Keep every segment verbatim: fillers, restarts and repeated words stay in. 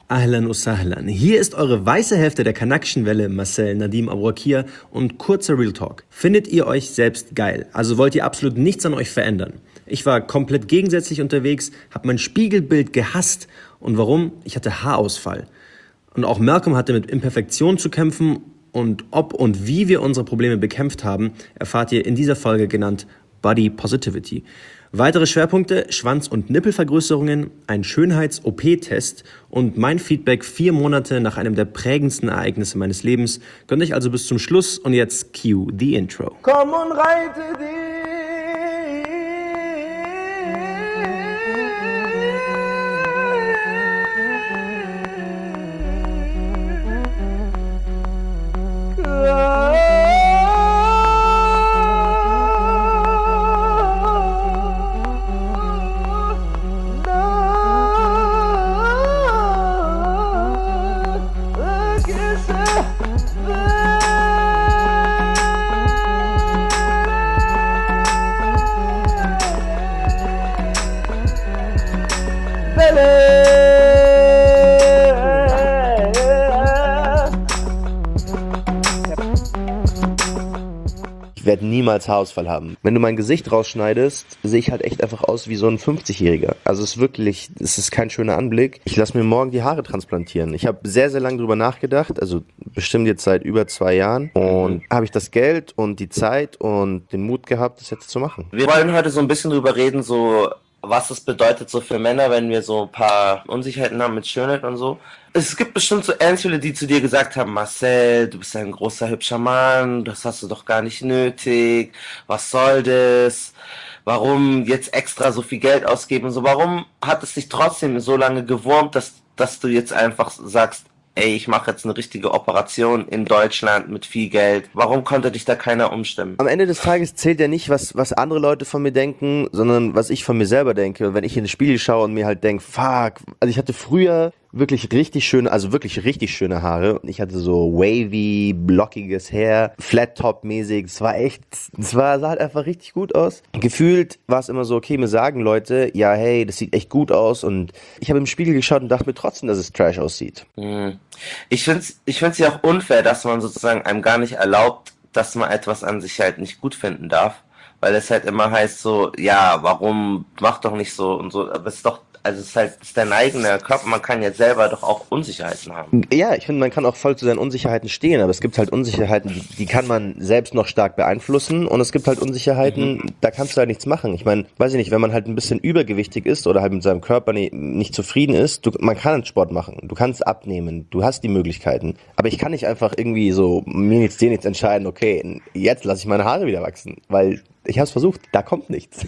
Ahlan usahlan. Hier ist eure weiße Hälfte der Connection-Welle, Marcel, Nadim Abouakir und kurzer Real Talk. Findet ihr euch selbst geil? Also wollt ihr absolut nichts an euch verändern? Ich war komplett gegensätzlich unterwegs, habe mein Spiegelbild gehasst. Und warum? Ich hatte Haarausfall. Und auch Malcolm hatte mit Imperfektion zu kämpfen. Und ob und wie wir unsere Probleme bekämpft haben, erfahrt ihr in dieser Folge, genannt Body Positivity. Weitere Schwerpunkte: Schwanz- und Nippelvergrößerungen, ein Schönheits-O P-Test und mein Feedback vier Monate nach einem der prägendsten Ereignisse meines Lebens. Gönnt euch also bis zum Schluss und jetzt cue the intro. Komm und reite dich. Ich werde niemals Haarausfall haben. Wenn du mein Gesicht rausschneidest, sehe ich halt echt einfach aus wie so ein fünfzigjähriger. Also es ist wirklich, es ist kein schöner Anblick. Ich lasse mir morgen die Haare transplantieren. Ich habe sehr, sehr lange drüber nachgedacht, also bestimmt jetzt seit über zwei Jahren. Und habe ich das Geld und die Zeit und den Mut gehabt, das jetzt zu machen. Wir wollen heute so ein bisschen drüber reden, so was es bedeutet so für Männer, wenn wir so ein paar Unsicherheiten haben mit Schönheit und so. Es gibt bestimmt so Ernstfälle, die zu dir gesagt haben: Marcel, du bist ein großer, hübscher Mann, das hast du doch gar nicht nötig, was soll das, warum jetzt extra so viel Geld ausgeben und so. Warum hat es dich trotzdem so lange gewurmt, dass, dass du jetzt einfach sagst, ey, ich mache jetzt eine richtige Operation in Deutschland mit viel Geld? Warum konnte dich da keiner umstimmen? Am Ende des Tages zählt ja nicht, was, was andere Leute von mir denken, sondern was ich von mir selber denke. Und wenn ich in den Spiegel schaue und mir halt denke, fuck, also ich hatte früher wirklich richtig schöne, also wirklich richtig schöne Haare. Ich hatte so wavy, blockiges Hair, Flat-Top-mäßig. Es war echt, es war, sah halt einfach richtig gut aus. Gefühlt war es immer so, okay, mir sagen Leute, ja, hey, das sieht echt gut aus. Und ich habe im Spiegel geschaut und dachte mir trotzdem, dass es trash aussieht. Hm. Ich finde es ich find's ja auch unfair, dass man sozusagen einem gar nicht erlaubt, dass man etwas an sich halt nicht gut finden darf. Weil es halt immer heißt so, ja, warum, mach doch nicht so und so. Aber es ist doch, also es ist halt, es ist dein eigener Körper, man kann jetzt selber doch auch Unsicherheiten haben. Ja, ich finde, man kann auch voll zu seinen Unsicherheiten stehen, aber es gibt halt Unsicherheiten, die, die kann man selbst noch stark beeinflussen, und es gibt halt Unsicherheiten, mhm. da kannst du halt nichts machen. Ich meine, weiß ich nicht, wenn man halt ein bisschen übergewichtig ist oder halt mit seinem Körper nicht, nicht zufrieden ist, du, man kann Sport machen, du kannst abnehmen, du hast die Möglichkeiten, aber ich kann nicht einfach irgendwie so mir nichts, dir nichts entscheiden, okay, jetzt lasse ich meine Haare wieder wachsen, weil ich habe es versucht, da kommt nichts.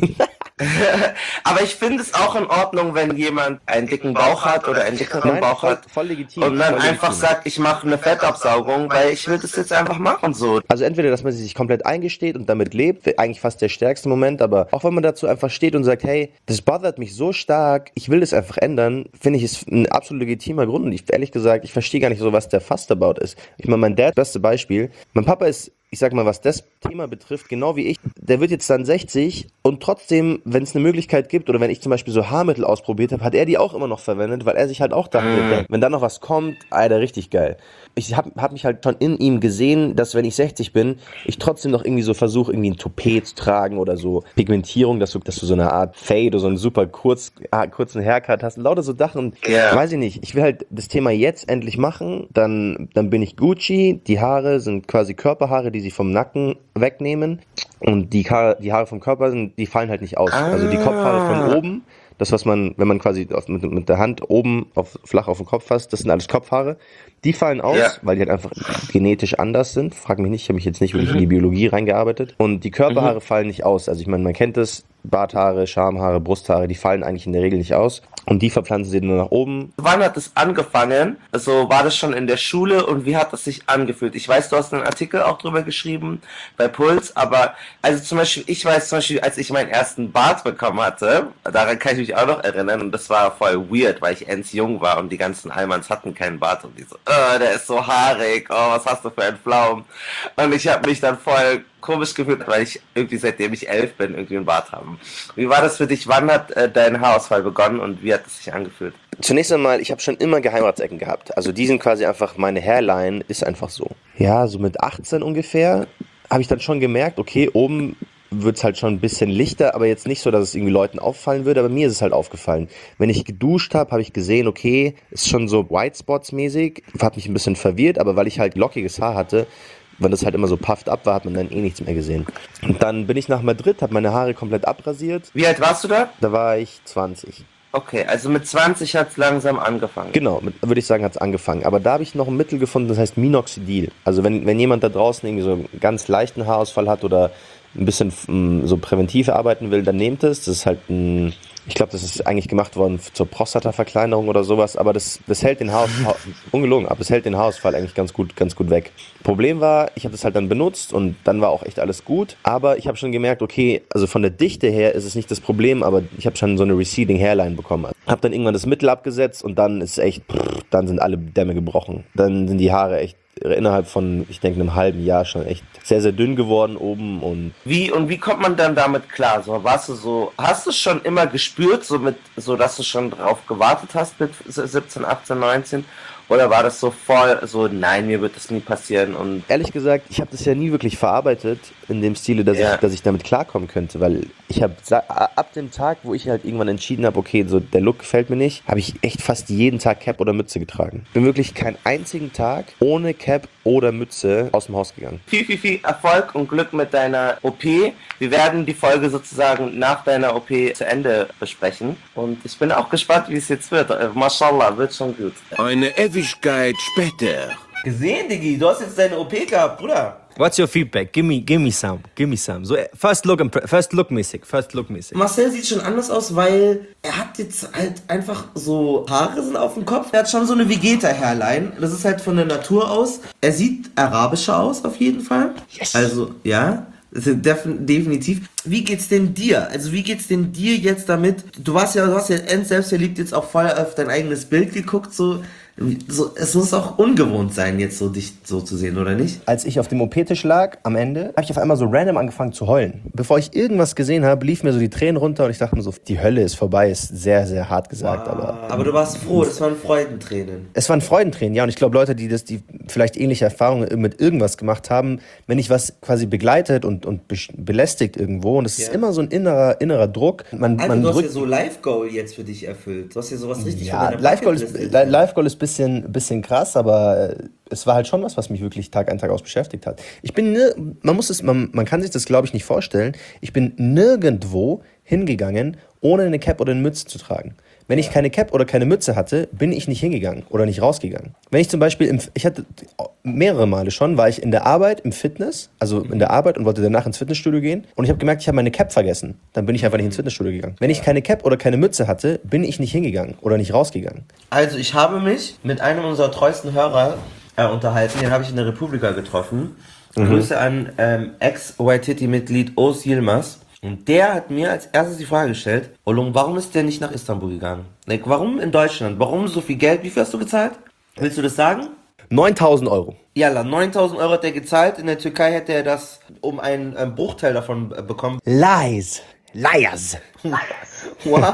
Aber ich finde es auch in Ordnung, wenn jemand einen dicken Bauch hat oder einen dickeren Nein, Bauch voll, hat voll legitim, und dann voll einfach legitim. sagt, ich mache eine Fettabsaugung, weil ich will das jetzt einfach machen so. Also entweder, dass man sich komplett eingesteht und damit lebt, eigentlich fast der stärkste Moment, aber auch wenn man dazu einfach steht und sagt, hey, das bothert mich so stark, ich will das einfach ändern, finde ich, ist ein absolut legitimer Grund. Und ich, ehrlich gesagt, ich verstehe gar nicht so, was der Fuss about ist. Ich meine, mein Dad, beste Beispiel, mein Papa ist, ich sag mal, was das Thema betrifft, genau wie ich, der wird jetzt dann sechzig und trotzdem, wenn es eine Möglichkeit gibt oder wenn ich zum Beispiel so Haarmittel ausprobiert habe, hat er die auch immer noch verwendet, weil er sich halt auch dachte, mm. wenn da noch was kommt, Alter, richtig geil. Ich habe hab mich halt schon in ihm gesehen, dass wenn ich sechzig bin, ich trotzdem noch irgendwie so versuche, irgendwie ein Toupet zu tragen oder so Pigmentierung, dass du, dass du so eine Art Fade oder so einen super kurz, kurzen Haircut hast, lauter so Sachen. Und yeah. weiß ich nicht, ich will halt das Thema jetzt endlich machen, dann, dann bin ich Gucci, die Haare sind quasi Körperhaare, die sie vom Nacken wegnehmen, und die Haare, die Haare vom Körper sind, die fallen halt nicht aus. Ah. Also die Kopfhaare von oben, das, was man, wenn man quasi auf, mit, mit der Hand oben auf, flach auf den Kopf fasst, das sind alles Kopfhaare. Die fallen aus, ja. weil die halt einfach genetisch anders sind. Frag mich nicht, ich habe mich jetzt nicht wirklich mhm. in die Biologie reingearbeitet. Und die Körperhaare mhm. fallen nicht aus. Also ich meine, man kennt das, Barthaare, Schamhaare, Brusthaare, die fallen eigentlich in der Regel nicht aus. Und die verpflanzen sie nur nach oben. Wann hat es angefangen? Also war das schon in der Schule und wie hat das sich angefühlt? Ich weiß, du hast einen Artikel auch drüber geschrieben bei Puls, aber also zum Beispiel, ich weiß zum Beispiel, als ich meinen ersten Bart bekommen hatte, daran kann ich mich auch noch erinnern, und das war voll weird, weil ich ends jung war und die ganzen Almans hatten keinen Bart und die so, oh, der ist so haarig, oh, was hast du für einen Pflaumen? Und ich habe mich dann voll komisch gefühlt, weil ich irgendwie seitdem ich elf bin, irgendwie einen Bart habe. Wie war das für dich? Wann hat äh, dein Haarausfall begonnen und wie hat es sich angefühlt? Zunächst einmal, ich habe schon immer Geheimratsecken gehabt. Also die sind quasi einfach, meine Hairline ist einfach so. Ja, so mit achtzehn ungefähr habe ich dann schon gemerkt, okay, oben wird es halt schon ein bisschen lichter, aber jetzt nicht so, dass es irgendwie Leuten auffallen würde, aber mir ist es halt aufgefallen. Wenn ich geduscht habe, habe ich gesehen, okay, ist schon so White Spots mäßig, hat mich ein bisschen verwirrt, aber weil ich halt lockiges Haar hatte, wenn das halt immer so puffed up war, hat man dann eh nichts mehr gesehen. Und dann bin ich nach Madrid, habe meine Haare komplett abrasiert. Wie alt warst du da? Da war ich zwanzig. Okay, also mit zwanzig hat es langsam angefangen. Genau, mit, würde ich sagen, hat es angefangen. Aber da habe ich noch ein Mittel gefunden, das heißt Minoxidil. Also wenn, wenn jemand da draußen irgendwie so einen ganz leichten Haarausfall hat oder ein bisschen m, so präventiv arbeiten will, dann nehmt es. Das ist halt ein, ich glaube, das ist eigentlich gemacht worden zur Prostataverkleinerung oder sowas, aber das, das hält den Haarausfall, ungelogen, aber es hält den Haarausfall eigentlich ganz gut, ganz gut weg. Problem war, ich habe das halt dann benutzt und dann war auch echt alles gut, aber ich habe schon gemerkt, okay, also von der Dichte her ist es nicht das Problem, aber ich habe schon so eine receding Hairline bekommen. Habe dann irgendwann das Mittel abgesetzt und dann ist echt, pff, dann sind alle Dämme gebrochen. Dann sind die Haare echt innerhalb von, ich denke, einem halben Jahr schon echt sehr, sehr dünn geworden oben. Und wie und wie kommt man dann damit klar? So, warst du so, hast du schon immer gespürt, so mit, so dass du schon drauf gewartet hast mit siebzehn, achtzehn, neunzehn? Oder war das so voll, so nein, mir wird das nie passieren? Und ehrlich gesagt, ich habe das ja nie wirklich verarbeitet in dem Stile, dass, ja. ich, dass ich damit klarkommen könnte, weil ich habe ab dem Tag, wo ich halt irgendwann entschieden habe, okay, so der Look gefällt mir nicht, habe ich echt fast jeden Tag Cap oder Mütze getragen. Bin wirklich keinen einzigen Tag ohne Cap oder Mütze aus dem Haus gegangen. Viel, viel, viel Erfolg und Glück mit deiner O P. Wir werden die Folge sozusagen nach deiner O P zu Ende besprechen und ich bin auch gespannt, wie es jetzt wird. Äh, Mashallah, wird schon gut. Eine Ewigkeit später. Gesehen, Diggi, du hast jetzt deine O P gehabt, Bruder. What's your feedback? Give me, give me some, give me some. So first look, first look mäßig, first look mäßig. Marcel sieht schon anders aus, weil er hat jetzt halt einfach so Haare sind auf dem Kopf. Er hat schon so eine Vegeta-Hairline. Das ist halt von der Natur aus. Er sieht arabischer aus auf jeden Fall. Yes. Also ja. Def- definitiv. Wie geht's denn dir? Also wie geht's denn dir jetzt damit? Du warst ja, du hast ja selbstverliebt jetzt auch voll auf dein eigenes Bild geguckt, so. So, es muss auch ungewohnt sein, jetzt so dich so zu sehen, oder nicht? Als ich auf dem O P-Tisch lag, am Ende, habe ich auf einmal so random angefangen zu heulen. Bevor ich irgendwas gesehen habe, liefen mir so die Tränen runter und ich dachte mir so, die Hölle ist vorbei, ist sehr, sehr hart gesagt. Wow. Aber, aber du warst froh, das waren Freudentränen. Es waren Freudentränen, ja. Und ich glaube, Leute, die das, die vielleicht ähnliche Erfahrungen mit irgendwas gemacht haben, wenn dich was quasi begleitet und, und belästigt irgendwo, und es ja. ist immer so ein innerer, innerer Druck. Man, Alter, man du hast drückt, ja so Life-Goal jetzt für dich erfüllt. Du hast ja sowas richtig ja, von deiner Life-Goal ist, Bucketlist. Life-Goal ist bisschen, bisschen krass, aber es war halt schon was, was mich wirklich Tag ein, Tag aus beschäftigt hat. Ich bin, nir- man muss es, man, man kann sich das, glaube ich, nicht vorstellen. Ich bin nirgendwo hingegangen, ohne eine Cap oder eine Mütze zu tragen. Wenn ich keine Cap oder keine Mütze hatte, bin ich nicht hingegangen oder nicht rausgegangen. Wenn ich zum Beispiel, im, ich hatte mehrere Male schon, war ich in der Arbeit, im Fitness, also in der Arbeit und wollte danach ins Fitnessstudio gehen und ich habe gemerkt, ich habe meine Cap vergessen. Dann bin ich einfach nicht ins Fitnessstudio gegangen. Wenn ich keine Cap oder keine Mütze hatte, bin ich nicht hingegangen oder nicht rausgegangen. Also ich habe mich mit einem unserer treuesten Hörer äh, unterhalten, den habe ich in der Republika getroffen. Mhm. Grüße an ähm, Ex-Y T T-Mitglied Oz Yilmaz. Und der hat mir als erstes die Frage gestellt, Olung, warum ist der nicht nach Istanbul gegangen? Like, warum in Deutschland? Warum so viel Geld? Wie viel hast du gezahlt? Willst du das sagen? neuntausend Euro. Jalla, neuntausend Euro hat er gezahlt. In der Türkei hätte er das um einen ähm, Bruchteil davon äh, bekommen. Lies. Liars. Wow.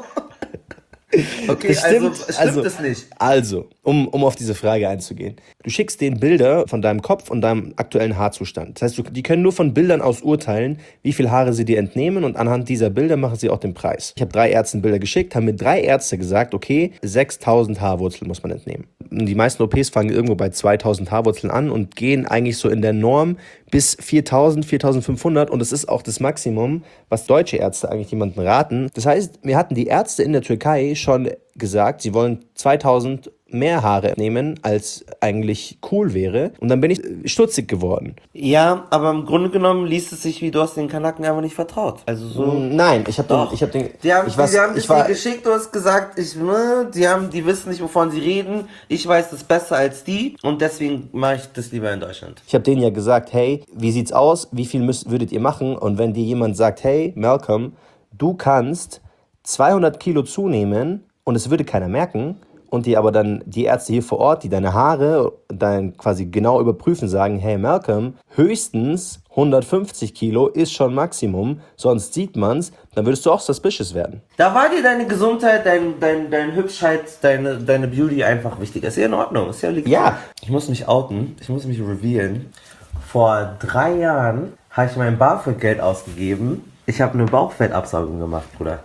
Okay, Das stimmt, also stimmt also, das nicht? Also, um, um auf diese Frage einzugehen. Du schickst denen Bilder von deinem Kopf und deinem aktuellen Haarzustand. Das heißt, du, die können nur von Bildern aus urteilen, wie viel Haare sie dir entnehmen und anhand dieser Bilder machen sie auch den Preis. Ich habe drei Ärzten Bilder geschickt, haben mir drei Ärzte gesagt, okay, sechstausend Haarwurzeln muss man entnehmen. Die meisten O Ps fangen irgendwo bei zweitausend Haarwurzeln an und gehen eigentlich so in der Norm bis viertausend, viertausendfünfhundert und das ist auch das Maximum, was deutsche Ärzte eigentlich jemandem raten. Das heißt, mir hatten die Ärzte in der Türkei schon gesagt, sie wollen zweitausend mehr Haare nehmen, als eigentlich cool wäre. Und dann bin ich stutzig geworden. Ja, aber im Grunde genommen liest es sich wie, du hast den Kanaken einfach nicht vertraut. Also so. Nein, ich habe den, ich habe den, Die haben, ich weiß, die haben ich dich war, dir geschickt, du hast gesagt, ich, ne, die haben, die wissen nicht, wovon sie reden. Ich weiß das besser als die und deswegen mache ich das lieber in Deutschland. ich habe denen ja gesagt, hey, wie sieht's aus? Wie viel müsst, würdet ihr machen? Und wenn dir jemand sagt, hey, Malcolm, du kannst zweihundert Kilo zunehmen und es würde keiner merken, und die aber dann die Ärzte hier vor Ort, die deine Haare dann quasi genau überprüfen, sagen, hey Malcolm, höchstens hundertfünfzig Kilo ist schon Maximum, sonst sieht man's, dann würdest du auch suspicious werden. Da war dir deine Gesundheit, dein, dein, deine Hübschheit, deine, deine Beauty einfach wichtig. Ist ja in Ordnung, ist ja legitim. Ja. Ich muss mich outen, ich muss mich revealen. Vor drei Jahren habe ich mein BAföG-Geld ausgegeben. Ich habe eine Bauchfettabsaugung gemacht, Bruder.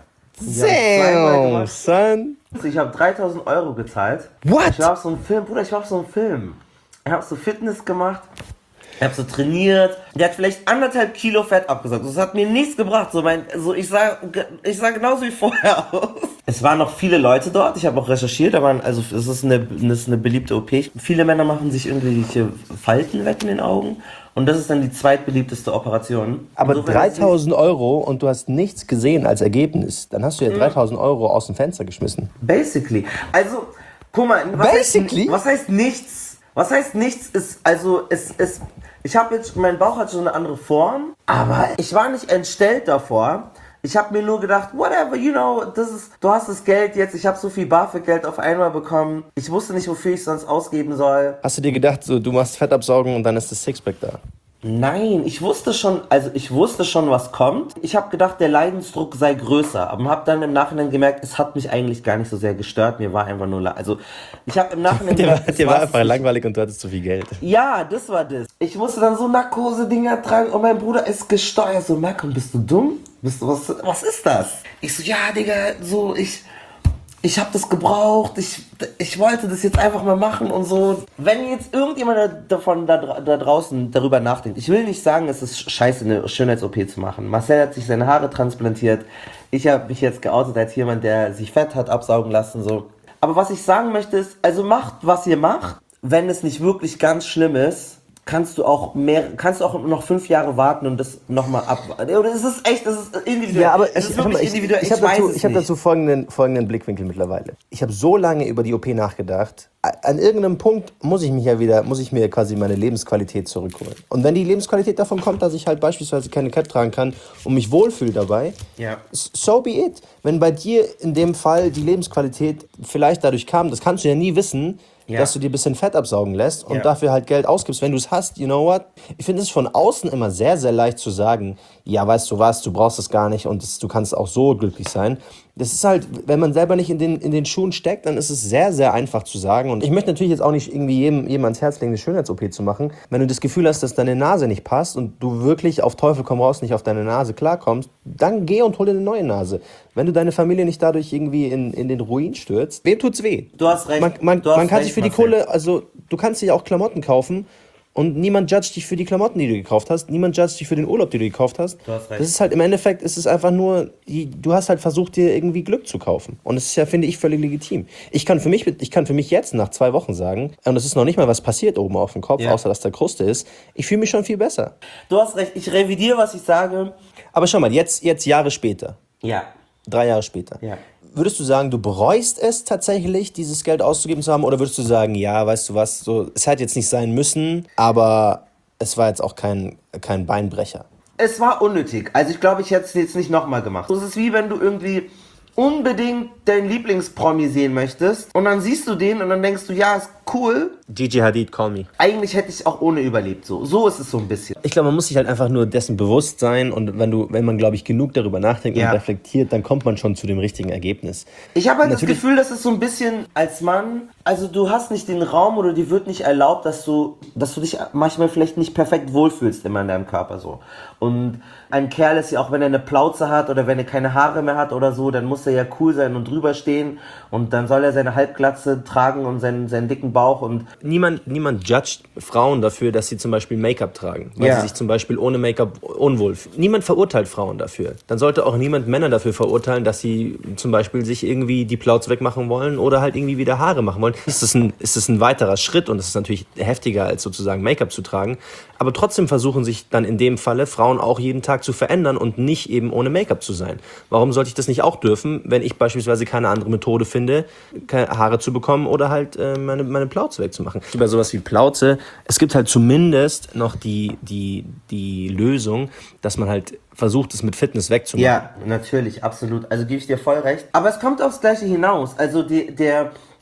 Damn, son. Ich habe dreitausend Euro gezahlt. What? Ich war auf so einem Film, Bruder, ich war auf so einem Film. Ich habe so Fitness gemacht. Ich habe so trainiert. Der hat vielleicht anderthalb Kilo Fett abgesaugt. Das hat mir nichts gebracht. So mein, so ich sah, ich sah genauso wie vorher aus. Es waren noch viele Leute dort. Ich habe auch recherchiert. Da waren, also es ist eine, das ist eine beliebte O P. Viele Männer machen sich irgendwelche Falten weg in den Augen. Und das ist dann die zweitbeliebteste Operation. Aber so, dreitausend Euro und du hast nichts gesehen als Ergebnis. Dann hast du ja dreitausend Euro aus dem Fenster geschmissen. Basically. Also, guck mal, was Basically? Heißt, was heißt nichts? Was heißt nichts ist, also, es, es, ich habe jetzt, mein Bauch hat schon eine andere Form, aber ich war nicht entstellt davor. Ich habe mir nur gedacht, whatever, you know, das ist, du hast das Geld jetzt, ich habe so viel BAföG-Geld auf einmal bekommen. Ich wusste nicht, wofür ich es sonst ausgeben soll. Hast du dir gedacht, so, du machst Fettabsaugen und dann ist das Sixpack da? Nein, ich wusste schon, also ich wusste schon, was kommt. Ich habe gedacht, der Leidensdruck sei größer, aber habe dann im Nachhinein gemerkt, es hat mich eigentlich gar nicht so sehr gestört. Mir war einfach nur, la- also ich habe im Nachhinein Dir war, gemerkt, es dir war war's einfach nicht. langweilig und du hattest zu viel Geld. Ja, das war das. Ich musste dann so Narkose-Dinger tragen und mein Bruder ist gesteuert. So, Malcolm, bist du dumm? Bist du, was, was ist das? Ich so, ja, Digga, so, ich, ich hab das gebraucht. Ich, ich wollte das jetzt einfach mal machen und so. Wenn jetzt irgendjemand da- davon da, dra- da draußen darüber nachdenkt, ich will nicht sagen, es ist scheiße, eine Schönheits-O P zu machen. Marcel hat sich seine Haare transplantiert. Ich habe mich jetzt geoutet als jemand, der sich Fett hat absaugen lassen, so. Aber was ich sagen möchte ist, also macht, was ihr macht. Wenn es nicht wirklich ganz schlimm ist, kannst du auch mehr, kannst du auch noch fünf Jahre warten und das nochmal ab. Oder es ist echt, es ist individuell. Ja, aber es ich, ist hör wirklich mal, ich, individuell. ich, habe weiß dazu, es ich hab nicht. dazu folgenden, folgenden Blickwinkel mittlerweile. Ich habe so lange über die O P nachgedacht. An irgendeinem Punkt muss ich mich ja wieder, muss ich mir quasi meine Lebensqualität zurückholen. Und wenn die Lebensqualität davon kommt, dass ich halt beispielsweise keine Cap tragen kann und mich wohlfühle dabei, Ja. so be it. Wenn bei dir in dem Fall die Lebensqualität vielleicht dadurch kam, das kannst du ja nie wissen, Ja. dass du dir ein bisschen Fett absaugen lässt und Ja. dafür halt Geld ausgibst, wenn du es hast, you know what? Ich finde es von außen immer sehr, sehr leicht zu sagen, ja, weißt du was, du brauchst es gar nicht und das, du kannst auch so glücklich sein. Das ist halt, wenn man selber nicht in den, in den Schuhen steckt, dann ist es sehr, sehr einfach zu sagen. Und ich möchte natürlich jetzt auch nicht irgendwie jedem, jedem ans Herz legen, eine Schönheits-O P zu machen. Wenn du das Gefühl hast, dass deine Nase nicht passt und du wirklich auf Teufel komm raus nicht auf deine Nase klarkommst, dann geh und hol dir eine neue Nase. Wenn du deine Familie nicht dadurch irgendwie in, in den Ruin stürzt, wem tut's weh? Du hast recht. Man, man, Du hast man kann recht, sich für die Marcel. Kohle, also du kannst dir auch Klamotten kaufen und niemand judgt dich für die Klamotten, die du gekauft hast. Niemand judgt dich für den Urlaub, den du gekauft hast. Du hast recht. Das ist halt im Endeffekt, ist es einfach nur, die- du hast halt versucht, dir irgendwie Glück zu kaufen. Und das ist ja, finde ich, völlig legitim. Ich kann für mich, ich kann für mich jetzt nach zwei Wochen sagen, und es ist noch nicht mal was passiert oben auf dem Kopf, Ja. außer dass da Kruste ist, ich fühle mich schon viel besser. Du hast recht. Ich revidiere, was ich sage. Aber schau mal, jetzt, jetzt Jahre später, Ja. drei Jahre später. Ja. Würdest du sagen, du bereust es tatsächlich, dieses Geld auszugeben zu haben? Oder würdest du sagen, ja, weißt du was, so, es hätte jetzt nicht sein müssen, aber es war jetzt auch kein, kein Beinbrecher? Es war unnötig. Also ich glaube, ich hätte es jetzt nicht nochmal gemacht. Es ist wie wenn du irgendwie unbedingt deinen Lieblingspromi sehen möchtest und dann siehst du den und dann denkst du, ja, ist cool. Gigi Hadid, call me. Eigentlich hätte ich auch ohne überlebt. So, so ist es so ein bisschen. Ich glaube, man muss sich halt einfach nur dessen bewusst sein und wenn du, wenn man, glaube ich, genug darüber nachdenkt Ja. und reflektiert, dann kommt man schon zu dem richtigen Ergebnis. Ich habe halt das Natürlich- Gefühl, dass es so ein bisschen als Mann, also du hast nicht den Raum oder dir wird nicht erlaubt, dass du, dass du dich manchmal vielleicht nicht perfekt wohlfühlst immer in deinem Körper so. Und ein Kerl ist ja auch, wenn er eine Plauze hat oder wenn er keine Haare mehr hat oder so, dann muss er ja cool sein und drüber stehen und dann soll er seine Halbglatze tragen und seinen, seinen dicken Bauch und Niemand, niemand judgt Frauen dafür, dass sie zum Beispiel Make-up tragen, weil Ja. sie sich zum Beispiel ohne Make-up unwohl fühlen. Niemand verurteilt Frauen dafür. Dann sollte auch niemand Männer dafür verurteilen, dass sie zum Beispiel sich irgendwie die Plauze wegmachen wollen oder halt irgendwie wieder Haare machen wollen. Ist das ein, ist das ein weiterer Schritt und es ist natürlich heftiger, als sozusagen Make-up zu tragen. Aber trotzdem versuchen sich dann in dem Falle Frauen auch jeden Tag zu verändern und nicht eben ohne Make-up zu sein. Warum sollte ich das nicht auch dürfen, wenn ich beispielsweise keine andere Methode finde, keine Haare zu bekommen oder halt äh, meine, meine Plauze wegzumachen? Über sowas wie Plauze, es gibt halt zumindest noch die, die, die Lösung, dass man halt versucht, es mit Fitness wegzumachen. ja, natürlich, absolut. Also gebe ich dir voll recht. Aber es kommt aufs Gleiche hinaus. Also die, der,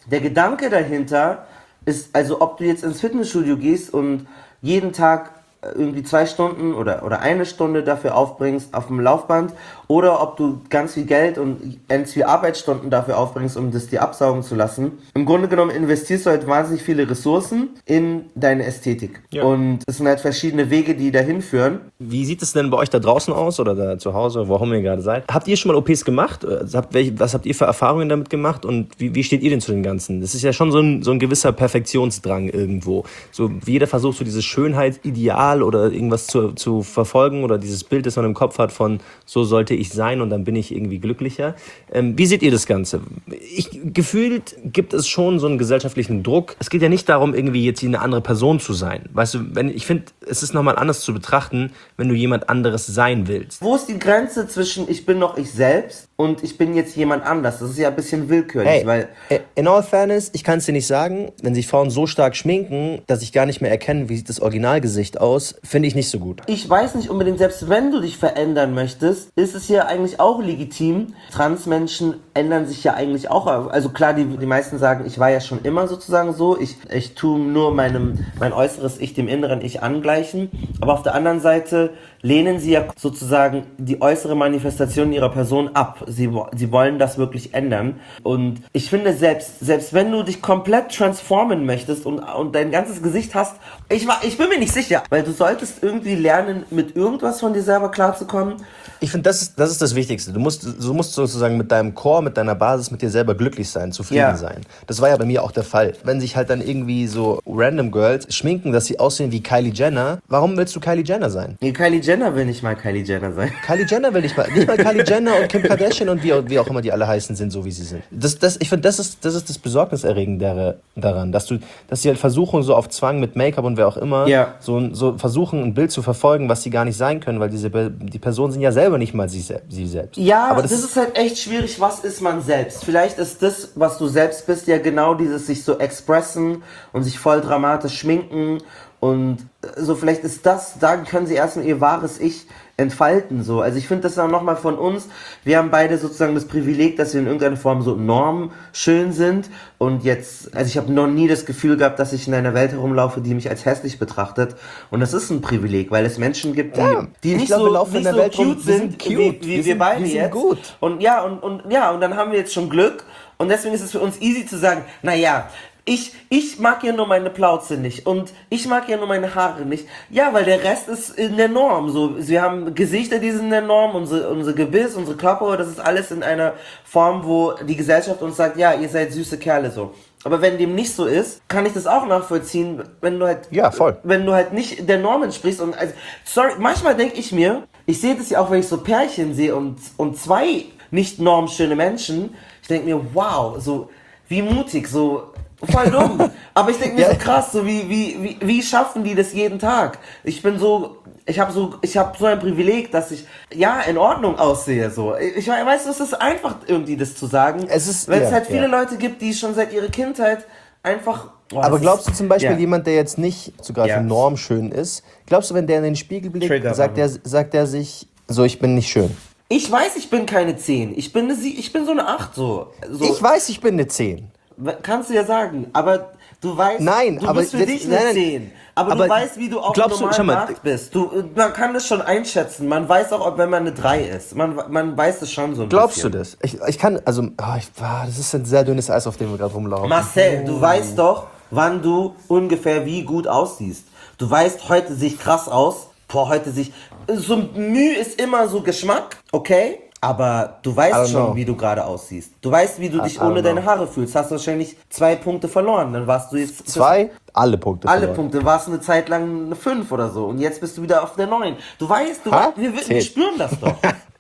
der Gedanke dahinter ist, also ob du jetzt ins Fitnessstudio gehst und jeden Tag irgendwie zwei Stunden oder, oder eine Stunde dafür aufbringst auf dem Laufband oder ob du ganz viel Geld und ganz viel Arbeitsstunden dafür aufbringst, um das dir absaugen zu lassen. Im Grunde genommen investierst du halt wahnsinnig viele Ressourcen in deine Ästhetik. Ja. Und es sind halt verschiedene Wege, die dahin führen. Wie sieht es denn bei euch da draußen aus oder da zu Hause, wo auch immer ihr gerade seid? Habt ihr schon mal O Ps gemacht? Also habt welche, was habt ihr für Erfahrungen damit gemacht und wie, wie steht ihr denn zu den Ganzen? Das ist ja schon so ein, so ein gewisser Perfektionsdrang irgendwo. So wie jeder versucht, so dieses Schönheitsideal oder irgendwas zu, zu verfolgen oder dieses Bild, das man im Kopf hat von so sollte ich sein und dann bin ich irgendwie glücklicher. Ähm, wie seht ihr das Ganze? Ich, gefühlt gibt es schon so einen gesellschaftlichen Druck. Es geht ja nicht darum, irgendwie jetzt eine andere Person zu sein. Weißt du, wenn, ich finde, es ist nochmal anders zu betrachten, wenn du jemand anderes sein willst. Wo ist die Grenze zwischen ich bin noch ich selbst und ich bin jetzt jemand anders? Das ist ja ein bisschen willkürlich, Hey, weil in all fairness, ich kann es dir nicht sagen, wenn sich Frauen so stark schminken, dass ich gar nicht mehr erkenne, wie sieht das Originalgesicht aus, finde ich nicht so gut. ich weiß nicht unbedingt, selbst wenn du dich verändern möchtest, ist es ja eigentlich auch legitim. Transmenschen ändern sich ja eigentlich auch. Also klar, die, die meisten sagen, ich war ja schon immer sozusagen so. Ich, ich tue nur meinem, mein äußeres Ich dem inneren Ich angleichen. Aber auf der anderen Seite lehnen sie ja sozusagen die äußere Manifestation ihrer Person ab. Sie, sie wollen das wirklich ändern. Und ich finde, selbst, selbst wenn du dich komplett transformen möchtest und, und dein ganzes Gesicht hast, ich, war, ich bin mir nicht sicher, weil du solltest irgendwie lernen, mit irgendwas von dir selber klarzukommen. Ich finde, das ist, das ist das Wichtigste. Du musst, du musst sozusagen mit deinem Core, mit deiner Basis, mit dir selber glücklich sein, zufrieden Ja. sein. Das war ja bei mir auch der Fall. Wenn sich halt dann irgendwie so random Girls schminken, dass sie aussehen wie Kylie Jenner, warum willst du Kylie Jenner sein? Nee, Kylie Jenner will nicht mal Kylie Jenner sein. Kylie Jenner will nicht mal, nicht mal Kylie Jenner und Kim Kardashian und wie, wie auch immer die alle heißen, sind so wie sie sind. Das, das, ich finde, das ist, das ist das Besorgniserregendere daran, dass du, dass sie halt versuchen, so auf Zwang mit Make-up und wer auch immer, Ja. so, so versuchen, ein Bild zu verfolgen, was sie gar nicht sein können, weil diese, die Personen sind ja selber nicht mal sie, se- sie selbst. Ja, aber das, ist halt echt schwierig. Was ist man selbst? Vielleicht ist das, was du selbst bist, ja genau dieses sich so expressen und sich voll dramatisch schminken und so vielleicht ist das, da können sie erstmal ihr wahres Ich entfalten, so. Also ich finde das dann nochmal von uns, wir haben beide sozusagen das Privileg, dass wir in irgendeiner Form so normschön sind und jetzt, also ich habe noch nie das Gefühl gehabt, dass ich in einer Welt herumlaufe, die mich als hässlich betrachtet und das ist ein Privileg, weil es Menschen gibt, die, Ja, die ich nicht glaub, wir so, laufen in nicht der so Welt rum, cute wir sind, sind cute, wie, wie wir wir, sind- beide wir sind jetzt. gut. Und ja, und, und ja, und dann haben wir jetzt schon Glück und deswegen ist es für uns easy zu sagen, naja, ich, ich mag ja nur meine Plauze nicht und ich mag ja nur meine Haare nicht. Ja, weil der Rest ist in der Norm. So, wir haben Gesichter, die sind in der Norm, unsere, unsere Gebiss, unsere Körper, das ist alles in einer Form, wo die Gesellschaft uns sagt, ja, ihr seid süße Kerle so. Aber wenn dem nicht so ist, kann ich das auch nachvollziehen, wenn du halt, Ja, voll. wenn du halt nicht der Norm entsprichst und also, sorry, manchmal denke ich mir, ich sehe das ja auch, wenn ich so Pärchen sehe und, und zwei nicht normschöne Menschen, ich denke mir, wow, so, wie mutig, so, voll dumm. Aber ich denke mir Ja. so krass, so wie, wie, wie, wie schaffen die das jeden Tag? Ich bin so, ich habe so, ich habe so ein Privileg, dass ich, ja, in Ordnung aussehe, so. Ich weiß, es ist einfach irgendwie das zu sagen. Es ist- weil es ja, halt viele ja. Leute gibt, die schon seit ihrer Kindheit einfach, boah, Aber das glaubst du ist- zum Beispiel, ja. jemand, der jetzt nicht sogar Ja. für Norm schön ist, glaubst du, wenn der in den Spiegel blickt, Trigger sagt der, sagt der sich, so, ich bin nicht schön? Ich weiß, ich bin keine zehn. Ich bin eine, Sie- ich bin so eine acht, so. so. Ich weiß, ich bin eine zehn. Kannst du ja sagen, aber du weißt, Nein, du aber bist für jetzt- dich nein, eine nein. zehn. Aber, Aber du weißt, wie du auf dem glaubst du- normalen schau mal, Markt bist. Du, man kann das schon einschätzen. Man weiß auch, ob wenn man eine drei ist. Man, man weiß es schon so ein Glaubst bisschen. du das? Ich, ich kann, also, oh, ich, ah, das ist ein sehr dünnes Eis, auf dem wir gerade rumlaufen. Marcel, du weißt doch, wann du ungefähr wie gut aussiehst. Du weißt, heute sehe ich krass aus. Boah, heute sehe ich... So Mühe ist immer so Geschmack, okay? Aber du I don't weißt schon, know. wie du gerade aussiehst. Du weißt, wie du dich I don't ohne deine know. Haare fühlst. Hast wahrscheinlich zwei Punkte verloren. Dann warst du jetzt... Zwei? Alle Punkte Alle verloren. Punkte, warst eine Zeit lang eine fünf oder so und jetzt bist du wieder auf der neun. Du weißt, du Ha? weißt, wir, wir Zehn. spüren das doch.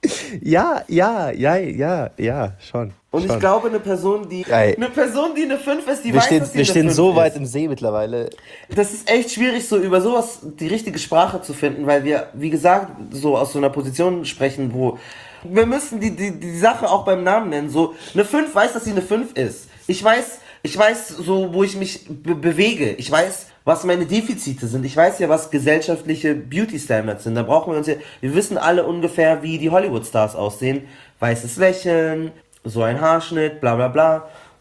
Ja, ja, ja, ja, ja, schon. Und schon. ich glaube, eine Person, die Ey. eine Person, die eine fünf ist, die wir weiß, stehen, dass sie wir eine stehen fünf so ist. weit im See mittlerweile. Das ist echt schwierig, so über sowas die richtige Sprache zu finden, weil wir, wie gesagt, so aus so einer Position sprechen, wo wir müssen die, die, die Sache auch beim Namen nennen. So, eine fünf weiß, dass sie eine fünf ist. Ich weiß, ich weiß so, wo ich mich be- bewege. Ich weiß, was meine Defizite sind. Ich weiß ja, was gesellschaftliche Beauty-Standards sind. Da brauchen wir uns ja, wir wissen alle ungefähr, wie die Hollywood-Stars aussehen. Weißes Lächeln, so ein Haarschnitt, bla bla bla.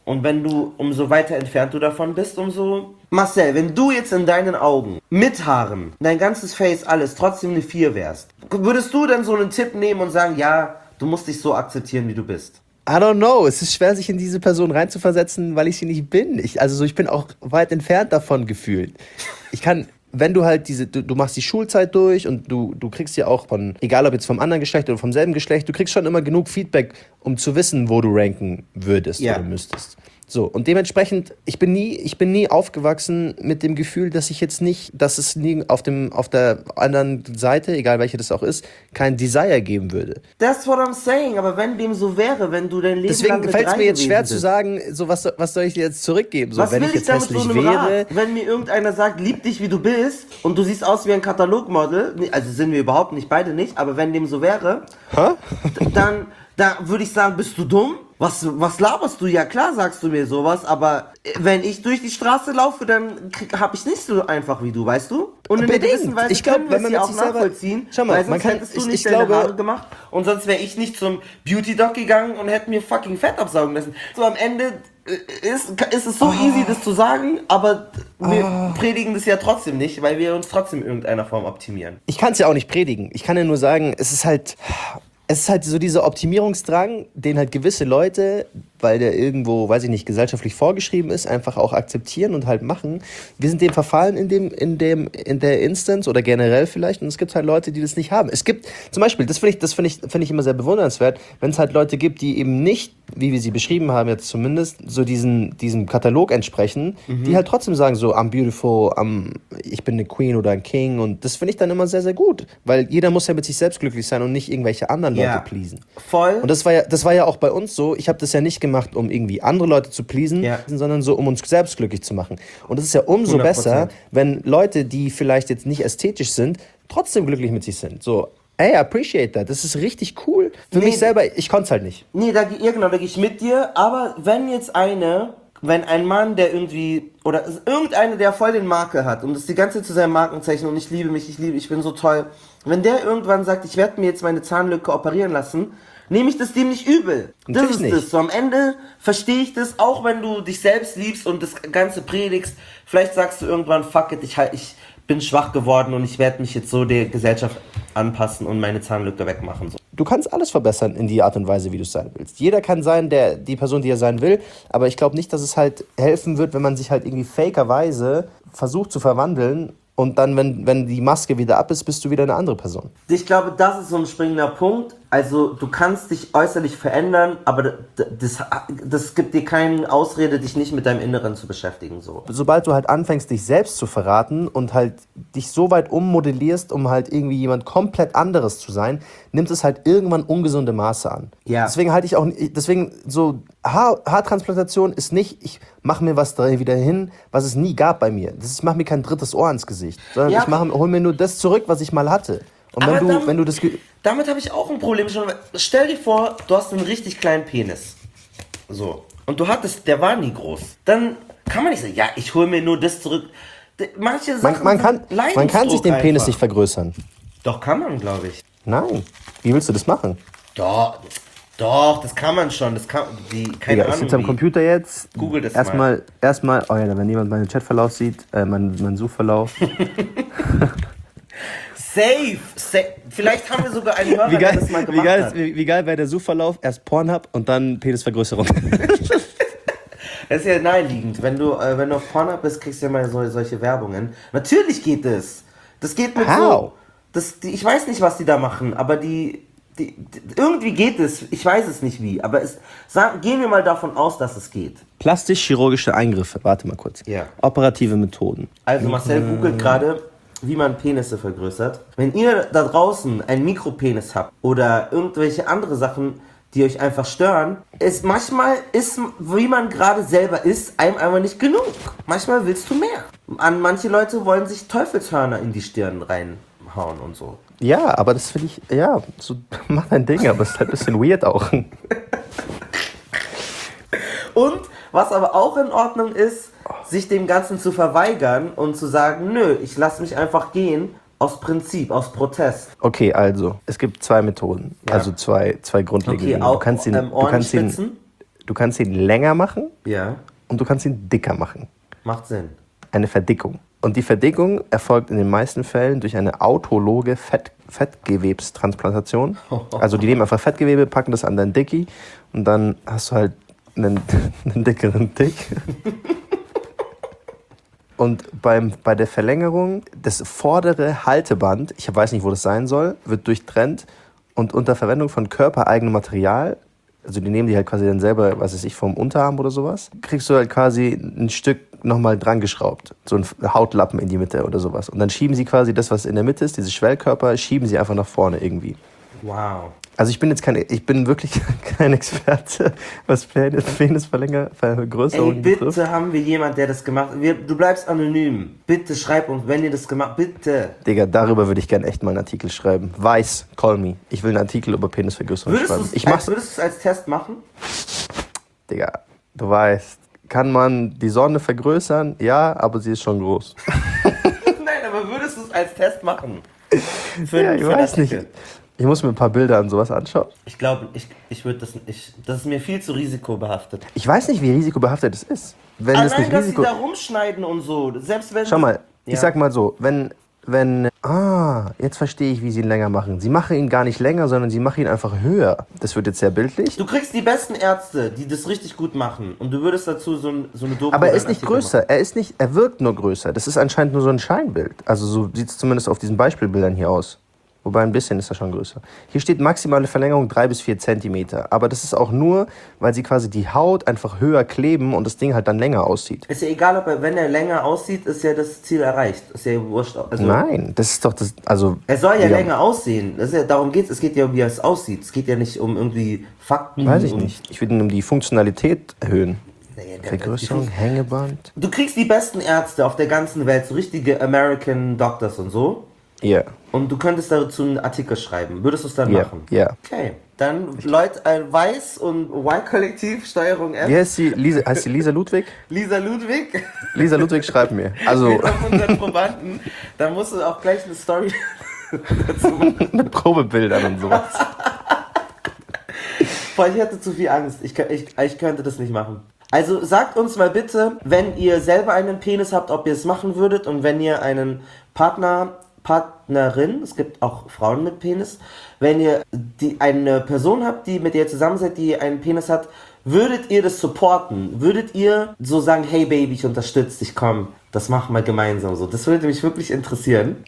Und wenn du, umso weiter entfernt du davon bist, umso... Marcel, wenn du jetzt in deinen Augen mit Haaren, dein ganzes Face, alles, trotzdem eine vier wärst, würdest du dann so einen Tipp nehmen und sagen, ja, du musst dich so akzeptieren, wie du bist? I don't know. Es ist schwer, sich in diese Person reinzuversetzen, weil ich sie nicht bin. Ich, also so, ich bin auch weit entfernt davon gefühlt. Ich kann... Wenn du halt diese, du, du machst die Schulzeit durch und du, du kriegst ja auch von, egal ob jetzt vom anderen Geschlecht oder vom selben Geschlecht, du kriegst schon immer genug Feedback, um zu wissen, wo du ranken würdest Ja. oder müsstest. So, und dementsprechend, ich bin nie, ich bin nie aufgewachsen mit dem Gefühl, dass ich jetzt nicht, dass es nie auf dem, auf der anderen Seite, egal welche das auch ist, kein Desire geben würde. That's what I'm saying, aber wenn dem so wäre, wenn du dein Leben lang Deswegen mit fällt es drei mir jetzt schwer gewesen zu bist. sagen, so was, was soll ich dir jetzt zurückgeben? So, Was wenn will ich ich jetzt da mit so hässlich einem wäre. Rat? Wenn mir irgendeiner sagt, lieb dich wie du bist und du siehst aus wie ein Katalogmodel, nee, also sind wir überhaupt nicht, beide nicht, aber wenn dem so wäre, Hä? d- dann da würde ich sagen, bist du dumm? Was, was laberst du? Ja klar sagst du mir sowas, aber wenn ich durch die Straße laufe, dann habe ich nicht so einfach wie du, weißt du? Und in einer Bedingt. gewissen Weise Ich glaub, können wir wenn man es ja mit auch sich selber- nachvollziehen, Schau mal, weil man sonst kann- hättest du ich- nicht ich deine glaube- Haare gemacht und sonst wäre ich nicht zum Beauty-Doc gegangen und hätte mir fucking Fett absaugen lassen. So am Ende äh, ist, ist es so Ah. easy, das zu sagen, aber wir predigen das ja trotzdem nicht, weil wir uns trotzdem in irgendeiner Form optimieren. Ich kann es ja auch nicht predigen. Ich kann ja nur sagen, es ist halt, es ist halt so dieser Optimierungsdrang, den halt gewisse Leute, weil der irgendwo, weiß ich nicht, gesellschaftlich vorgeschrieben ist, einfach auch akzeptieren und halt machen. Wir sind dem verfallen in dem, in dem, in der Instance oder generell vielleicht, und es gibt halt Leute, die das nicht haben. Es gibt zum Beispiel, das finde ich, das finde ich, finde ich immer sehr bewundernswert, wenn es halt Leute gibt, die eben nicht, wie wir sie beschrieben haben jetzt zumindest, so diesen, diesem Katalog entsprechen, die halt trotzdem sagen so, I'm beautiful, I'm, ich bin eine Queen oder ein King, und das finde ich dann immer sehr, sehr gut, weil jeder muss ja mit sich selbst glücklich sein und nicht irgendwelche anderen Leute Ja. pleasen. Voll. Und das war ja, das war ja auch bei uns so. Ich habe das ja nicht gemacht, um irgendwie andere Leute zu pleasen, Ja. sondern so, um uns selbst glücklich zu machen. Und es ist ja umso hundert besser, Prozent. wenn Leute, die vielleicht jetzt nicht ästhetisch sind, trotzdem glücklich mit sich sind. So, ey, appreciate that. Das ist richtig cool. Für Nee, mich selber, ich konnte es halt nicht. Nee, da, ja, genau, da gehe ich mit dir. Aber wenn jetzt eine, wenn ein Mann, der irgendwie, oder irgendeine, der voll den Makel hat und das die ganze Zeit zu seinem Markenzeichen und ich liebe mich, ich liebe, ich bin so toll, wenn der irgendwann sagt, ich werde mir jetzt meine Zahnlücke operieren lassen, nehme ich das dem nicht übel. Das Natürlich ist nicht. das. So am Ende verstehe ich das, auch wenn du dich selbst liebst und das Ganze predigst. Vielleicht sagst du irgendwann, fuck it, ich, halt, ich bin schwach geworden und ich werde mich jetzt so der Gesellschaft anpassen und meine Zahnlücke wegmachen. So. Du kannst alles verbessern in die Art und Weise, wie du es sein willst. Jeder kann sein, der, die Person, die er sein will, aber ich glaube nicht, dass es halt helfen wird, wenn man sich halt irgendwie fakerweise versucht zu verwandeln und dann, wenn, wenn die Maske wieder ab ist, bist du wieder eine andere Person. Ich glaube, das ist so ein springender Punkt. Also du kannst dich äußerlich verändern, aber d- das, das gibt dir keine Ausrede, dich nicht mit deinem Inneren zu beschäftigen. So. Sobald du halt anfängst, dich selbst zu verraten und halt dich so weit ummodellierst, um halt irgendwie jemand komplett anderes zu sein, nimmt es halt irgendwann ungesunde Maße an. Ja. Deswegen halte ich auch, deswegen so Haar, Haartransplantation ist nicht, ich mache mir was da wieder hin, was es nie gab bei mir. Das ist, ich mache mir kein drittes Ohr ins Gesicht, sondern Ja. ich mache, hol mir nur das zurück, was ich mal hatte. Und wenn Aber du, damit- wenn du das, ge- Damit habe ich auch ein Problem schon. Stell dir vor, du hast einen richtig kleinen Penis. So. Und du hattest, der war nie groß. Dann kann man nicht sagen, ja, ich hole mir nur das zurück. D- Manche Sachen man, man kann, sind man kann sich den Leidensdruck Penis einfach. nicht vergrößern. Doch, kann man, glaube ich. Nein. Wie willst du das machen? Doch, doch, das kann man schon. Das kann, die, keine Digga, ich Ahnung. sitze am wie. Computer jetzt. Google das erstmal, Erstmal, oh ja, wenn jemand meinen Chatverlauf sieht, äh, meinen, meinen Suchverlauf. Safe, safe. Vielleicht haben wir sogar einen Hörer, Wie der geil, das mal wie, gemacht geil, hat. wie, wie geil wäre der Suchverlauf? Erst Pornhub und dann Penisvergrößerung. Das ist ja naheliegend. Wenn du, äh, wenn du auf Pornhub bist, kriegst du ja mal so, solche Werbungen. Natürlich geht es. Das geht mit How? so. Das, die, ich weiß nicht, was die da machen, aber die, die, die. Irgendwie geht es. Ich weiß es nicht wie. Aber es, sag, gehen wir mal davon aus, dass es geht. Plastisch-chirurgische Eingriffe. Warte mal kurz. Ja. Operative Methoden. Also Marcel googelt gerade, wie man Penisse vergrößert. Wenn ihr da draußen einen Mikropenis habt oder irgendwelche andere Sachen, die euch einfach stören, ist manchmal ist, wie man gerade selber ist, einem einfach nicht genug. Manchmal willst du mehr. An manche Leute wollen sich Teufelshörner in die Stirn reinhauen und so. Ja, aber das finde ich, ja, so mach dein Ding, aber es ist halt ein bisschen weird auch. Und was aber auch in Ordnung ist, sich dem Ganzen zu verweigern und zu sagen, nö, ich lasse mich einfach gehen, aus Prinzip, aus Protest. Okay, also, es gibt zwei Methoden. Ja. Also zwei, zwei grundlegende. Okay, Dinge. auch du kannst ihn, ähm, du kannst ihn, Ohrenspitzen. Du kannst ihn länger machen Ja, und du kannst ihn dicker machen. macht Sinn. Eine Verdickung. Und die Verdickung erfolgt in den meisten Fällen durch eine autologe Fett, Fettgewebstransplantation. Also die nehmen einfach Fettgewebe, packen das an dein Dickie und dann hast du halt einen, einen dickeren Dick. Und beim, bei der Verlängerung, das vordere Halteband, ich weiß nicht, wo das sein soll, wird durchtrennt und unter Verwendung von körpereigenem Material, also die nehmen die halt quasi dann selber, was weiß ich, vom Unterarm oder sowas, kriegst du halt quasi ein Stück nochmal dran geschraubt. So ein Hautlappen in die Mitte oder sowas. Und dann schieben sie quasi das, was in der Mitte ist, diese Schwellkörper, schieben sie einfach nach vorne irgendwie. Wow. Also ich bin jetzt kein, ich bin wirklich kein Experte, was Penisvergrößerung Ey, bitte betrifft. haben wir jemand, der das gemacht hat. Wir, du bleibst anonym. Bitte schreib uns, wenn ihr das gemacht habt. Bitte. Digga, darüber würde ich gerne echt mal einen Artikel schreiben. Weiß, call me. Ich will einen Artikel über Penisvergrößerung Würdest schreiben. du Ich es mach's, würdest du's als Test machen? Digga, du weißt, kann man die Sonne vergrößern? Ja, aber sie ist schon groß. Nein, aber würdest du es als Test machen? Für, Ja, ich für einen weiß nicht. Artikel? Ich muss mir ein paar Bilder an sowas anschauen. Ich glaube, ich, ich würde das nicht. Das ist mir viel zu risikobehaftet. Ich weiß nicht, wie risikobehaftet es ist. Wenn das Allein, nicht dass Risiko... sie da rumschneiden und so. Selbst wenn. Schau mal, ich Ja. sag mal so, wenn, wenn, ah, jetzt verstehe ich, wie sie ihn länger machen. Sie machen ihn gar nicht länger, sondern sie machen ihn einfach höher. Das wird jetzt sehr bildlich. Du kriegst die besten Ärzte, die das richtig gut machen. Und du würdest dazu so, ein, so eine Doku Aber er oder ist einen nicht Artikel größer, er ist nicht, er wirkt nur größer. Das ist anscheinend nur so ein Scheinbild. Also so sieht es zumindest auf diesen Beispielbildern hier aus. Wobei ein bisschen ist er schon größer. Hier steht maximale Verlängerung drei bis vier Zentimeter. Aber das ist auch nur, weil sie quasi die Haut einfach höher kleben und das Ding halt dann länger aussieht. machen. Ist ja egal, ob er, wenn er länger aussieht, ist ja das Ziel erreicht. Ist ja wurscht. Also, Nein, das ist doch das, also... Er soll ja Digga, länger aussehen. Das ist ja, darum geht's. Es geht ja um, wie es aussieht. Es geht ja nicht um irgendwie Fakten. Weiß ich und nicht. Ich würde ihn um die Funktionalität erhöhen. Naja, der- Vergrößerung, die- Hängeband. Du kriegst die besten Ärzte auf der ganzen Welt, so richtige American Doctors und so. Ja, Und du könntest dazu einen Artikel schreiben. Würdest du es dann ja, machen? ja. Okay. Dann Leute, ein Weiß und Y-Kollektiv, Steuerung F. Wie heißt sie? Lisa, heißt sie Lisa Ludwig? Lisa Ludwig. Lisa Ludwig, schreib mir. Also, Auf unseren Probanden. Da musst du auch gleich eine Story dazu machen. mit Probebildern und sowas. Boah, ich hätte zu viel Angst. Ich, kö- ich, ich könnte das nicht machen. Also sagt uns mal bitte, wenn ihr selber einen Penis habt, ob ihr es machen würdet und wenn ihr einen Partner, Partnerin, es gibt auch Frauen mit Penis, wenn ihr die, eine Person habt, die mit der ihr zusammen seid, die einen Penis hat, würdet ihr das supporten? Würdet ihr so sagen, hey Baby, ich unterstütze dich, komm, das machen wir gemeinsam so? Das würde mich wirklich interessieren.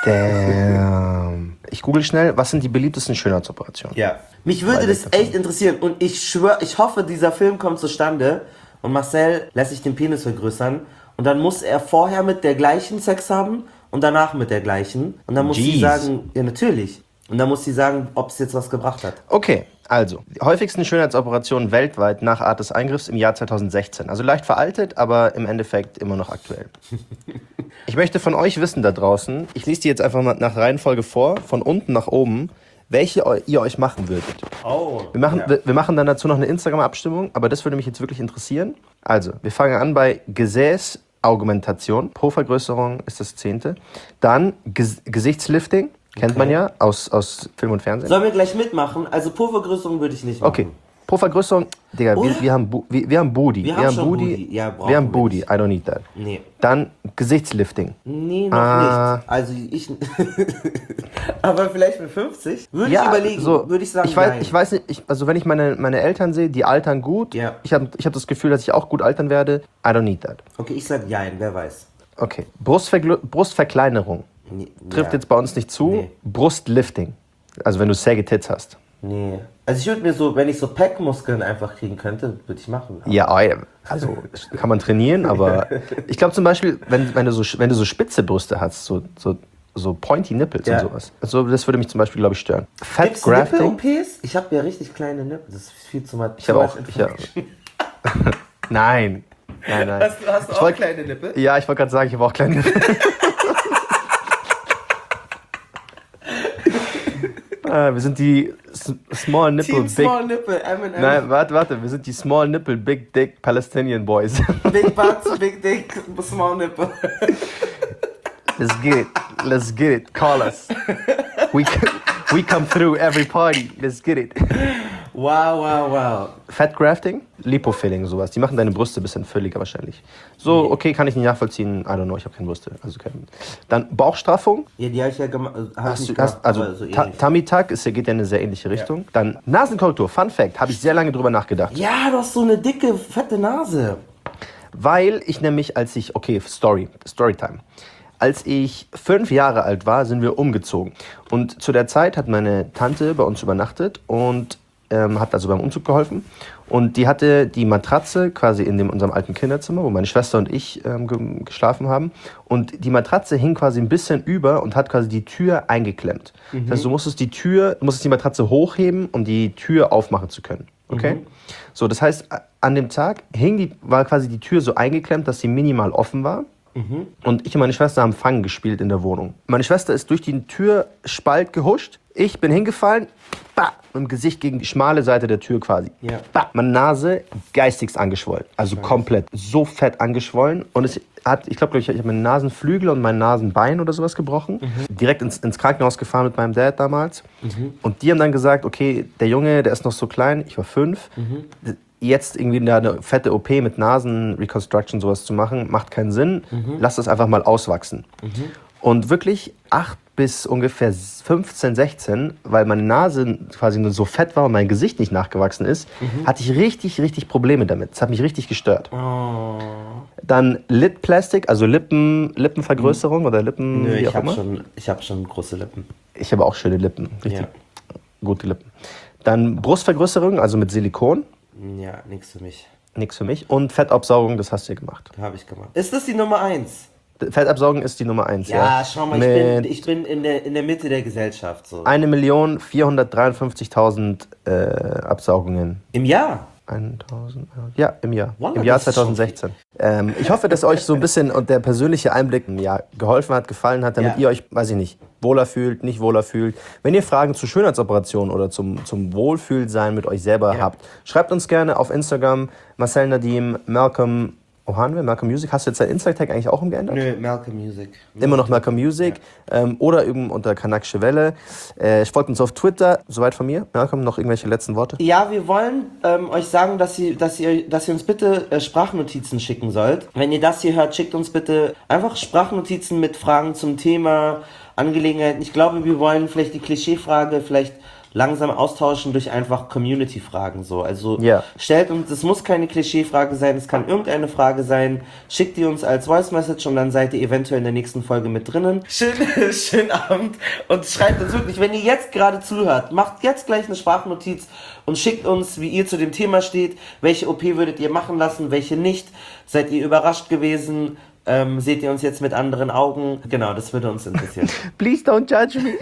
Damn. Ich google schnell, was sind die beliebtesten Schönheitsoperationen? Ja. Mich würde das echt interessieren und ich schwöre, ich hoffe, dieser Film kommt zustande und Marcel lässt sich den Penis vergrößern und dann muss er vorher mit der gleichen Sex haben und danach mit der gleichen und dann muss sie Jeez. sagen, ja natürlich. Und dann muss sie sagen, ob es jetzt was gebracht hat. Okay, also, die häufigsten Schönheitsoperationen weltweit nach Art des Eingriffs im Jahr zweitausendsechzehn. Also leicht veraltet, aber im Endeffekt immer noch aktuell. Ich möchte von euch wissen da draußen, ich lese die jetzt einfach mal nach Reihenfolge vor, von unten nach oben, welche eu- ihr euch machen würdet. Oh. Wir machen, ja. wir, wir machen dann dazu noch eine Instagram-Abstimmung, aber das würde mich jetzt wirklich interessieren. Also, wir fangen an bei Gesäßaugmentation. Po-Vergrößerung ist das zehnte. Dann Ges Gesichtslifting, kennt Okay. man ja aus, aus Film und Fernsehen. Sollen wir gleich mitmachen? Also Po-Vergrößerung würde ich nicht machen. Okay. Po-Vergrößerung, Digga, wir, Oder? wir haben, Bu- wir, wir haben Booty. Wir haben schon Booty. Ja, brauchen wir haben wir Booty, nicht. I don't need that. Nee. Dann Gesichtslifting. Nee, noch Ah. nicht. Also ich... Aber vielleicht mit fünfzig? Würde ich überlegen. so, würde ich sagen, ich weiß, nein. ich weiß nicht, ich, also wenn ich meine, meine Eltern sehe, die altern gut. Ja. Ich habe ich hab das Gefühl, dass ich auch gut altern werde. I don't need that. Okay, ich sag nein, wer weiß. Okay. Brustvergl Brustverkleinerung. Nee, Trifft ja. jetzt bei uns nicht zu. Nee. Brustlifting. Also wenn du saggy Tits hast. Nee. Also ich würde mir so, wenn ich so Packmuskeln einfach kriegen könnte, würde ich machen. Ja, oh ja, also kann man trainieren, aber ich glaube zum Beispiel, wenn, wenn, du so, wenn du so spitze Brüste hast, so, so, so pointy Nipples Ja. und sowas. Also das würde mich zum Beispiel, glaube ich, stören. Fat Gibt's Grafting. Nippel-O Ps? Ich habe ja richtig kleine Nippel. Das ist viel zu weit. Ich habe auch. Ich hab, nein. Nein, nein. Hast, du- hast du Ich auch wollt- kleine Nippel? Ja, ich wollte gerade sagen, ich habe auch kleine Nippel. ah, wir sind die S Small Nipple Team Big. Small Nipple, M and M. Nein, warte, warte. Wir sind die Small Nipple Big Dick Palestinian Boys. Big Butts, Big Dick, Small Nipple. Let's get it. Let's get it. Call us. We, c- we come through every party. Let's get it. Wow, wow, wow. Fat Grafting, Lipofilling, sowas. Die machen deine Brüste ein bisschen fülliger wahrscheinlich. So, okay, kann ich nicht nachvollziehen. I don't know, ich habe keine Brüste. Also kein. Dann Bauchstraffung. Ja, die habe ich ja gema- hab ich Hast nicht du, gemacht. hast, also aber so Ta- ähnlich. Tummy Tuck ist, ja- geht ja in eine sehr ähnliche Richtung. Dann Nasenkorrektur, Fun Fact, habe ich sehr lange drüber nachgedacht. Ja, du hast so eine dicke, fette Nase. Weil ich nämlich, als ich, okay, Story, Storytime. Als ich fünf Jahre alt war, sind wir umgezogen. Und zu der Zeit hat meine Tante bei uns übernachtet und ähm, hat also beim Umzug geholfen. Und die hatte die Matratze quasi in dem, unserem alten Kinderzimmer, wo meine Schwester und ich ähm, ge- geschlafen haben. Und die Matratze hing quasi ein bisschen über und hat quasi die Tür eingeklemmt. Mhm. Das heißt, du musstest die Tür, du musstest die Matratze hochheben, um die Tür aufmachen zu können. Okay? Mhm. So, das heißt, an dem Tag hing die, war quasi die Tür so eingeklemmt, dass sie minimal offen war. Mhm. Und ich und meine Schwester haben Fangen gespielt in der Wohnung. Meine Schwester ist durch den Türspalt gehuscht. Ich bin hingefallen, bah, mit dem Gesicht gegen die schmale Seite der Tür quasi. Ja. Bah, meine Nase geistigst angeschwollen. Also komplett so fett angeschwollen. Und es hat, ich glaube, ich, ich habe meinen Nasenflügel und mein Nasenbein oder sowas gebrochen. Mhm. Direkt ins, ins Krankenhaus gefahren mit meinem Dad damals. Mhm. Und die haben dann gesagt, okay, der Junge, der ist noch so klein, ich war fünf. Mhm. Jetzt irgendwie eine fette O P mit Nasenreconstruction sowas zu machen, macht keinen Sinn. Mhm. Lass das einfach mal auswachsen. Mhm. Und wirklich acht bis ungefähr fünfzehn, sechzehn, weil meine Nase quasi nur so fett war und mein Gesicht nicht nachgewachsen ist, mhm. hatte ich richtig, richtig Probleme damit. Das hat mich richtig gestört. Oh. Dann Lid Plastic, also Lippen, Lippenvergrößerung mhm. oder Lippen, Nö, wie ich auch habe immer. schon, ich hab schon große Lippen. Ich habe auch schöne Lippen, richtig Ja. gute Lippen. Dann Brustvergrößerung, also mit Silikon. Ja, nix für mich. Nix für mich. Und Fettabsaugung, das hast du ja gemacht. Habe ich gemacht. Ist das die Nummer eins? Fettabsaugen ist die Nummer eins, ja. Ja, schau mal, ich Mit bin, ich bin in, der, in der Mitte der Gesellschaft. So. eine Million vierhundertdreiundfünfzigtausend äh, Absaugungen. Im Jahr? tausend, ja, im Jahr. Wallah, Im Jahr das ist schon zweitausendsechzehn. Ähm, ich hoffe, dass euch so ein bisschen und der persönliche Einblick im Jahr geholfen hat, gefallen hat, damit Ja. ihr euch, weiß ich nicht, wohler fühlt, nicht wohler fühlt. Wenn ihr Fragen zu Schönheitsoperationen oder zum, zum Wohlfühlsein mit euch selber Ja. habt, schreibt uns gerne auf Instagram. Marcel Nadim, Malcolm, oh, haben wir Malcolm Music. Hast du jetzt dein Insta-Tag eigentlich auch umgeändert? Nö, Malcolm Music. Immer noch Malcolm Music ähm, oder eben unter Kanakische Welle. Äh, folgt uns auf Twitter. Soweit von mir. Malcolm, noch irgendwelche letzten Worte? Ja, wir wollen ähm, euch sagen, dass ihr, dass, ihr, dass ihr uns bitte äh, Sprachnotizen schicken sollt. Wenn ihr das hier hört, schickt uns bitte einfach Sprachnotizen mit Fragen zum Thema, Angelegenheiten. Ich glaube, wir wollen vielleicht die Klischeefrage vielleicht langsam austauschen durch einfach Community-Fragen so. Also Ja. stellt uns, es muss keine Klischeefrage sein, es kann irgendeine Frage sein. Schickt die uns als Voice-Message und dann seid ihr eventuell in der nächsten Folge mit drinnen. Schönen, schönen Abend und schreibt uns wirklich, wenn ihr jetzt gerade zuhört, macht jetzt gleich eine Sprachnotiz und schickt uns, wie ihr zu dem Thema steht. Welche O P würdet ihr machen lassen, welche nicht? Seid ihr überrascht gewesen? Ähm, seht ihr uns jetzt mit anderen Augen? Genau, das würde uns interessieren. Please don't judge me.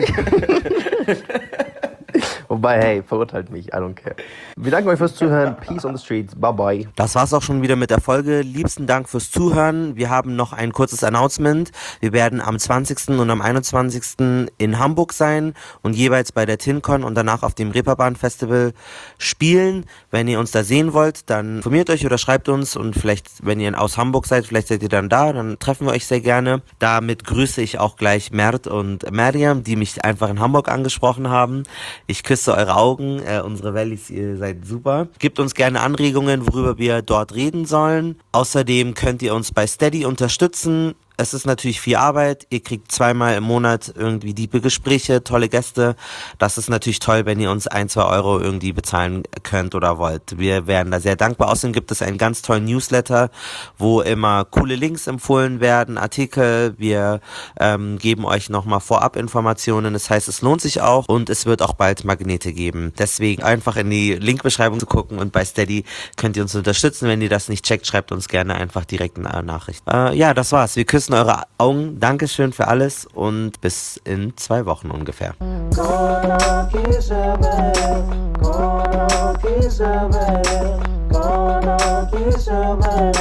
Wobei, hey, verurteilt mich, I don't care. Wir danken euch fürs Zuhören. Peace on the streets. Bye bye. Das war's auch schon wieder mit der Folge. Liebsten Dank fürs Zuhören. Wir haben noch ein kurzes Announcement. Wir werden am zwanzigsten und am einundzwanzigsten in Hamburg sein und jeweils bei der TinCon und danach auf dem Reeperbahn Festival spielen. Wenn ihr uns da sehen wollt, dann informiert euch oder schreibt uns und vielleicht, wenn ihr aus Hamburg seid, vielleicht seid ihr dann da, dann treffen wir euch sehr gerne. Damit grüße ich auch gleich Mert und Mariam, die mich einfach in Hamburg angesprochen haben. Ich küsse eure Augen, äh, unsere Valleys, ihr seid super. Gebt uns gerne Anregungen, worüber wir dort reden sollen. Außerdem könnt ihr uns bei Steady unterstützen. Es ist natürlich viel Arbeit. Ihr kriegt zweimal im Monat irgendwie diepe Gespräche, tolle Gäste. Das ist natürlich toll, wenn ihr uns ein, zwei Euro irgendwie bezahlen könnt oder wollt. Wir wären da sehr dankbar. Außerdem gibt es einen ganz tollen Newsletter, wo immer coole Links empfohlen werden, Artikel. Wir ähm, geben euch nochmal Vorab-Informationen. Das heißt, es lohnt sich auch und es wird auch bald Magnete geben. Deswegen einfach in die Linkbeschreibung zu gucken und bei Steady könnt ihr uns unterstützen. Wenn ihr das nicht checkt, schreibt uns gerne einfach direkt eine Nachricht. Äh, ja, das war's. Wir küssen eure Augen. Dankeschön für alles und bis in zwei Wochen ungefähr. Kanakische Welle, Kanakische Welle, Kanakische Welle.